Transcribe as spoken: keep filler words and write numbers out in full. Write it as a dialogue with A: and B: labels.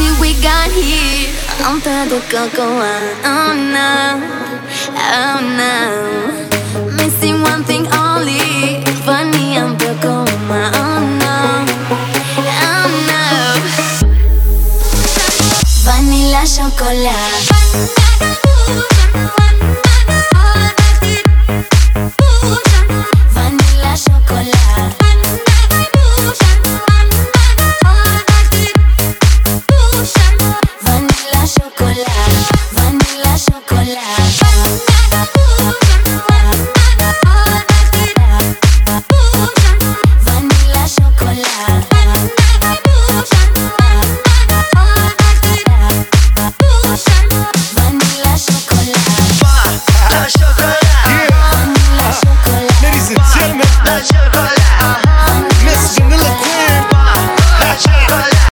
A: see we got here under the cocoa. Oh no, oh no. Missing one thing only, funny and cocoa. Oh no, oh no. Vanilla chocolate.